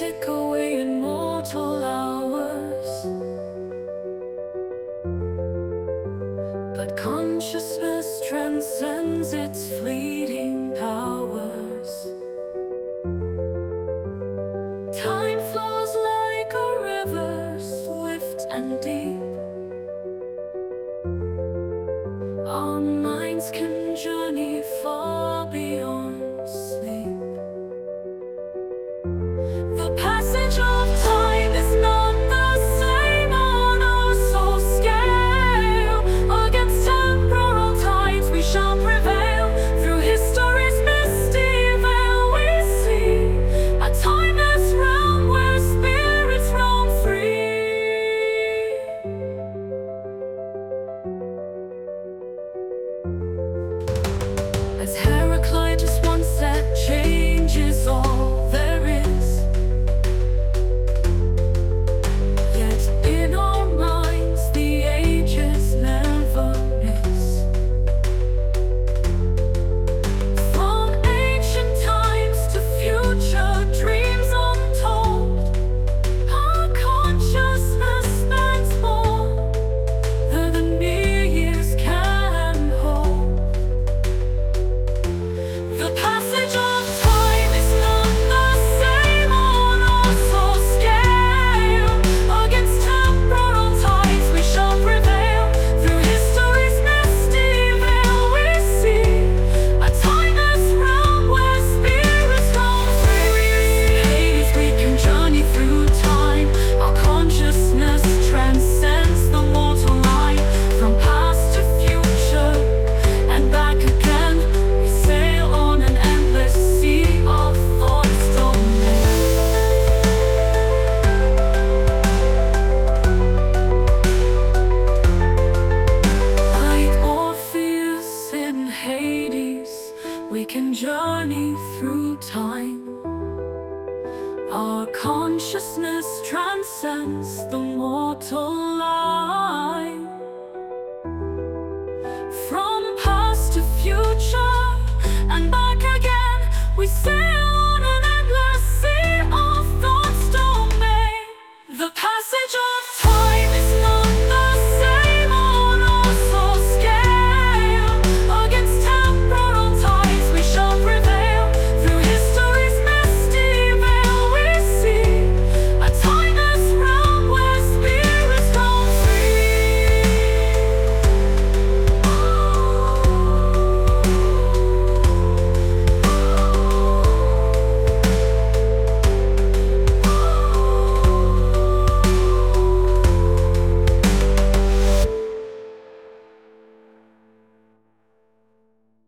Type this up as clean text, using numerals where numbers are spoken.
tick away in mortal hours, but consciousness transcends its fleeting powers. Time flows like a river, swift and deep. Our minds can journey far beyond sleep. The passage of time is not the same on our soul scale. Against temporal tides we shall prevail. Through history's misty veil we see a timeless realm where spirits roam free. As Heraclitus once said, change is all there is. Yet in our minds the ages never miss. From ancient times to future dreams untold, our consciousness spans more than the near years can hold. The passage of time is not the same on our soul scale. Against temporal tides we shall prevail. Through history's misty veil we see a timeless realm where spirits roam free. Hades, we can journey through time. Our consciousness transcends the mortal line. From past to future and back again, we sail on an endless sea of thoughts domain. Like Orpheus in Hades, we can journey through time. Our consciousness transcends the mortal line. From past to future and back again, we sail on an endless sea of thoughts domain. The passage of